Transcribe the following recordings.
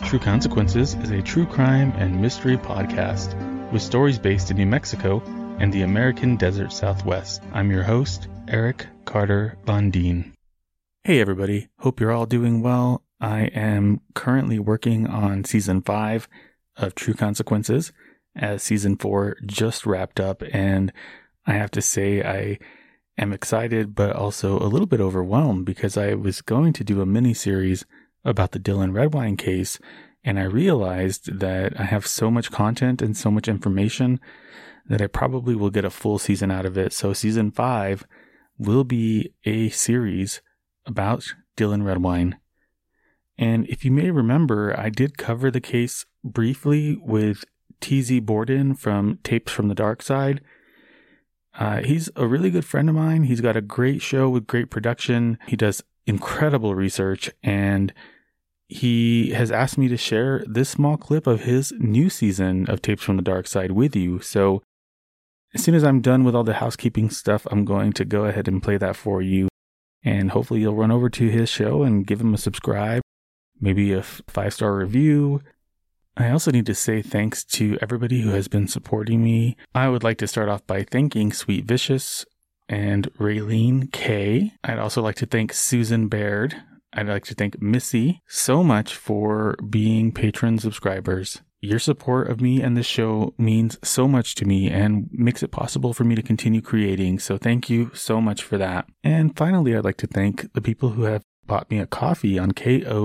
True Consequences is a true crime and mystery podcast with stories based in New Mexico and the American Desert Southwest. I'm your host, Eric Carter Von Deen. Hey everybody, hope you're all doing well. I am currently working on Season 5 of True Consequences, as Season 4 just wrapped up, and I have to say I am excited but also a little bit overwhelmed because I was going to do a mini-series about the Dylan Redwine case, and I realized that I have so much content and so much information that I probably will get a full season out of it. So Season 5 will be a series about Dylan Redwine. And if you may remember, I did cover the case briefly with TZ Borden from Tapes from the Dark Side. He's a really good friend of mine. He's got a great show with great production. He does incredible research, and he has asked me to share this small clip of his new season of Tapes from the Dark Side with you. So as soon as I'm done with all the housekeeping stuff, I'm going to go ahead and play that for you. And hopefully you'll run over to his show and give him a subscribe, maybe a 5-star review. I also need to say thanks to everybody who has been supporting me. I would like to start off by thanking Sweet Vicious and Raylene K. I'd also like to thank Susan Baird. I'd like to thank Missy so much for being patron subscribers. Your support of me and this show means so much to me and makes it possible for me to continue creating. So thank you so much for that. And finally, I'd like to thank the people who have bought me a coffee on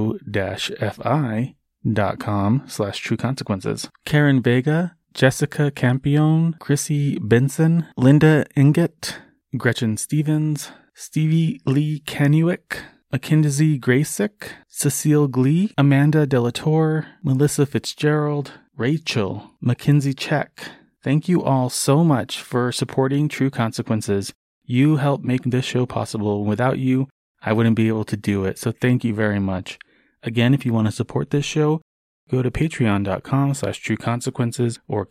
ko-fi.com/True Consequences. Karen Vega, Jessica Campione, Chrissy Benson, Linda Inget, Gretchen Stevens, Stevie Lee Kanuick, Akindazi Graysick, Cecile Glee, Amanda Delatorre, Melissa Fitzgerald, Rachel, Mackenzie Check. Thank you all so much for supporting True Consequences. You help make this show possible. Without you, I wouldn't be able to do it. So thank you very much. Again, if you want to support this show, go to patreon.com/True Consequences or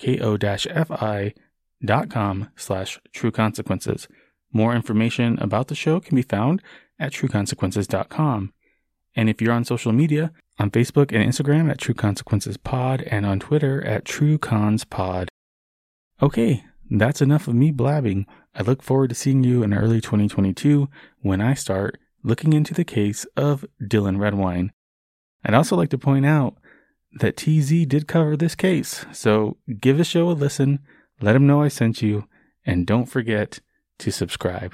ko-fi.com/True Consequences. More information about the show can be found at trueconsequences.com. And if you're on social media, on Facebook and Instagram at True Consequences Pod and on Twitter at TrueConsPod. Okay, that's enough of me blabbing. I look forward to seeing you in early 2022 when I start looking into the case of Dylan Redwine. I'd also like to point out that TZ did cover this case, so give the show a listen, let him know I sent you, and don't forget to subscribe.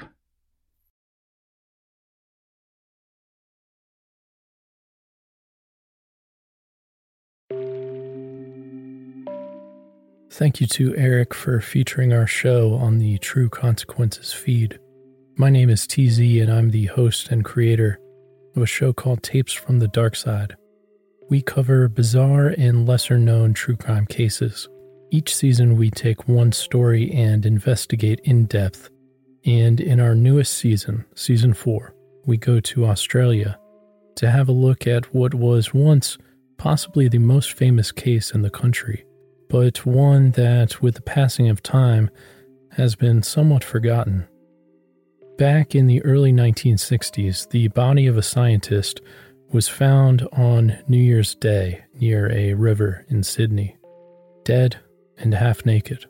Thank you to Eric for featuring our show on the True Consequences feed. My name is TZ and I'm the host and creator of a show called Tapes from the Dark Side. We cover bizarre and lesser-known true crime cases. Each season we take one story and investigate in depth. And in our newest season, Season 4, we go to Australia to have a look at what was once possibly the most famous case in the country, but one that, with the passing of time, has been somewhat forgotten. Back in the early 1960s, the body of a scientist was found on New Year's Day near a river in Sydney, dead and half naked.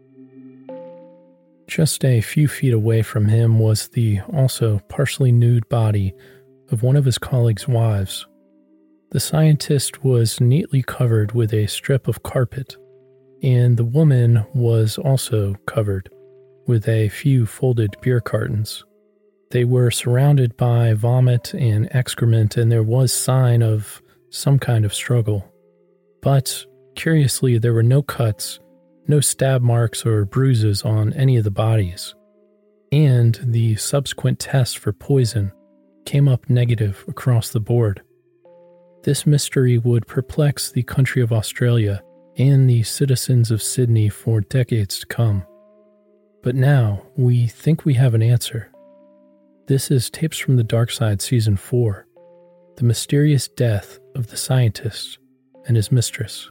Just a few feet away from him was the also partially nude body of one of his colleagues' wives. The scientist was neatly covered with a strip of carpet, and the woman was also covered with a few folded beer cartons. They were surrounded by vomit and excrement, and there was sign of some kind of struggle. But, curiously, there were no cuts, no stab marks or bruises on any of the bodies. And the subsequent tests for poison came up negative across the board. This mystery would perplex the country of Australia and the citizens of Sydney for decades to come. But now, we think we have an answer. This is Tapes from the Dark Side Season 4, The Mysterious Death of the Scientist and His Mistress.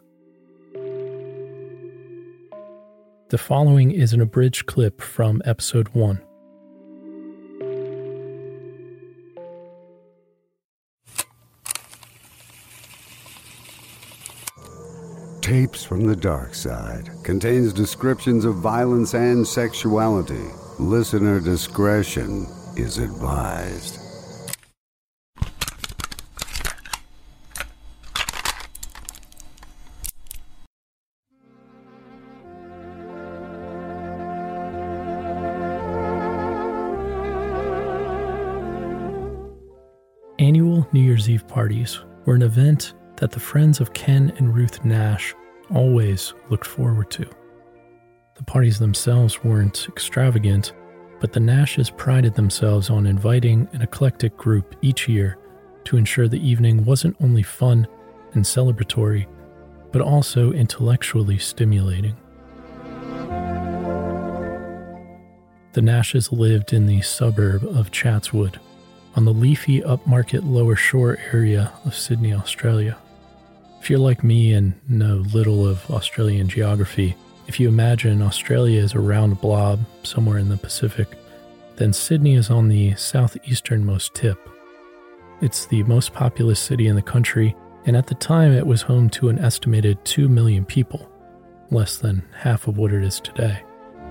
The following is an abridged clip from Episode 1. Tapes from the Dark Side contains descriptions of violence and sexuality. Listener discretion is advised. Annual New Year's Eve parties were an event that the friends of Ken and Ruth Nash always looked forward to. The parties themselves weren't extravagant, but the Nashes prided themselves on inviting an eclectic group each year to ensure the evening wasn't only fun and celebratory, but also intellectually stimulating. The Nashes lived in the suburb of Chatswood, on the leafy upmarket Lower Shore area of Sydney, Australia. If you're like me and know little of Australian geography, if you imagine Australia as a round blob somewhere in the Pacific, then Sydney is on the southeasternmost tip. It's the most populous city in the country, and at the time it was home to an estimated 2 million people, less than half of what it is today.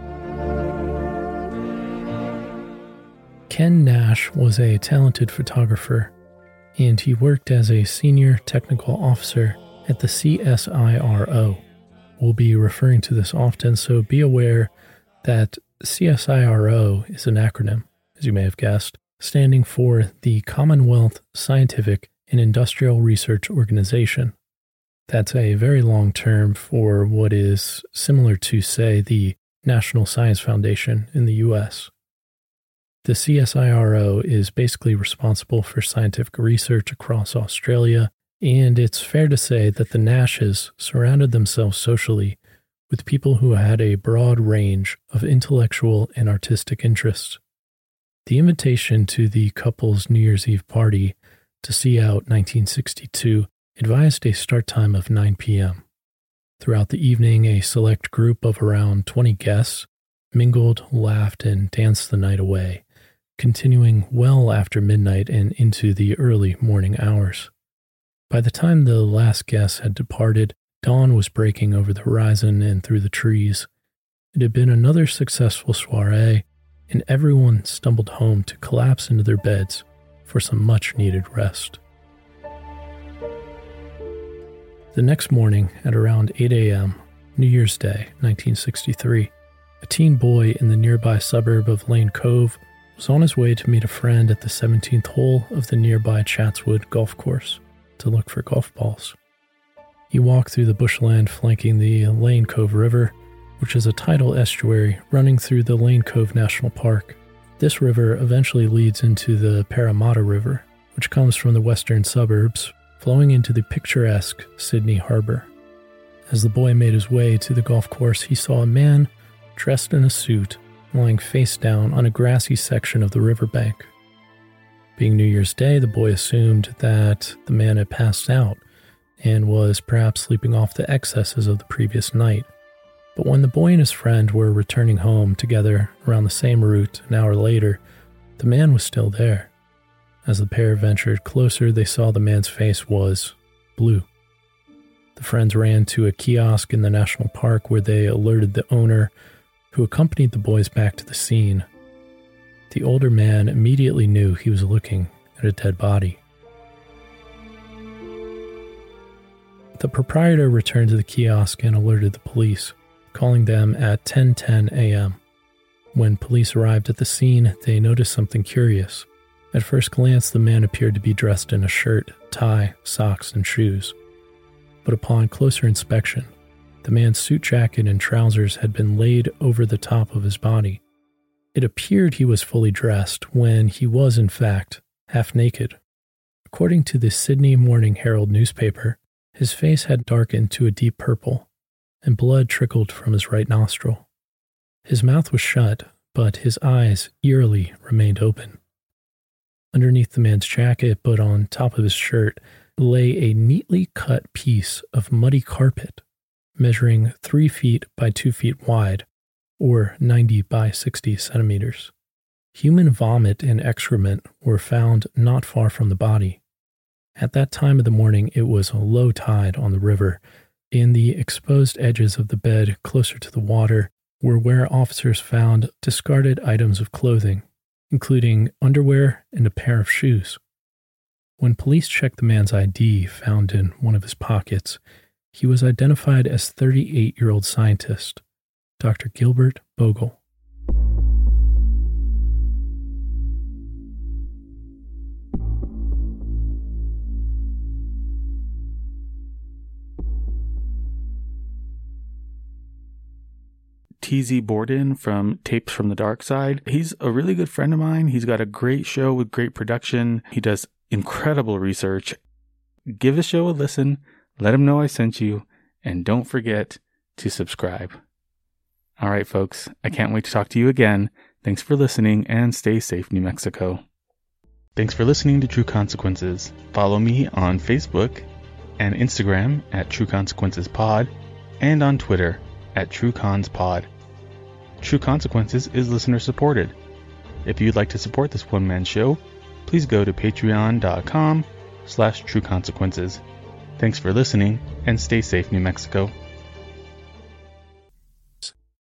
Ken Nash was a talented photographer, and he worked as a senior technical officer at the CSIRO. We'll be referring to this often, so be aware that CSIRO is an acronym, as you may have guessed, standing for the Commonwealth Scientific and Industrial Research Organization. That's a very long term for what is similar to, say, the National Science Foundation in the U.S. The CSIRO is basically responsible for scientific research across Australia, and it's fair to say that the Nashes surrounded themselves socially with people who had a broad range of intellectual and artistic interests. The invitation to the couple's New Year's Eve party to see out 1962 advised a start time of 9 p.m. Throughout the evening, a select group of around 20 guests mingled, laughed, and danced the night away, continuing well after midnight and into the early morning hours. By the time the last guest had departed, dawn was breaking over the horizon and through the trees. It had been another successful soiree, and everyone stumbled home to collapse into their beds for some much-needed rest. The next morning, at around 8 a.m., New Year's Day, 1963, a teen boy in the nearby suburb of Lane Cove was on his way to meet a friend at the 17th hole of the nearby Chatswood golf course to look for golf balls. He walked through the bushland flanking the Lane Cove River, which is a tidal estuary running through the Lane Cove National Park. This river eventually leads into the Parramatta River, which comes from the western suburbs, flowing into the picturesque Sydney Harbor. As the boy made his way to the golf course, he saw a man dressed in a suit lying face down on a grassy section of the riverbank. Being New Year's Day, the boy assumed that the man had passed out and was perhaps sleeping off the excesses of the previous night. But when the boy and his friend were returning home together around the same route an hour later, the man was still there. As the pair ventured closer, they saw the man's face was blue. The friends ran to a kiosk in the national park where they alerted the owner, who accompanied the boys back to the scene. The older man immediately knew he was looking at a dead body. The proprietor returned to the kiosk and alerted the police, calling them at 10:10 a.m. When police arrived at the scene, they noticed something curious. At first glance, the man appeared to be dressed in a shirt, tie, socks, and shoes. But upon closer inspection, the man's suit jacket and trousers had been laid over the top of his body. It appeared he was fully dressed when he was, in fact, half naked. According to the Sydney Morning Herald newspaper, his face had darkened to a deep purple, and blood trickled from his right nostril. His mouth was shut, but his eyes eerily remained open. Underneath the man's jacket, but on top of his shirt, lay a neatly cut piece of muddy carpet, measuring 3 feet by 2 feet wide, or 90 by 60 centimeters. Human vomit and excrement were found not far from the body. At that time of the morning, it was a low tide on the river, In the exposed edges of the bed closer to the water were where officers found discarded items of clothing, including underwear and a pair of shoes. When police checked the man's ID found in one of his pockets, he was identified as 38-year-old scientist, Dr. Gilbert Bogle. TZ Borden from Tapes from the Dark Side. He's a really good friend of mine. He's got a great show with great production. He does incredible research. Give the show a listen. Let him know I sent you. And don't forget to subscribe. All right, folks. I can't wait to talk to you again. Thanks for listening and stay safe, New Mexico. Thanks for listening to True Consequences. Follow me on Facebook and Instagram at True Consequences Pod and on Twitter at TrueConsPod. True Consequences is listener supported. If you'd like to support this one-man show, please go to patreon.com/trueconsequences. Thanks for listening and stay safe, New Mexico.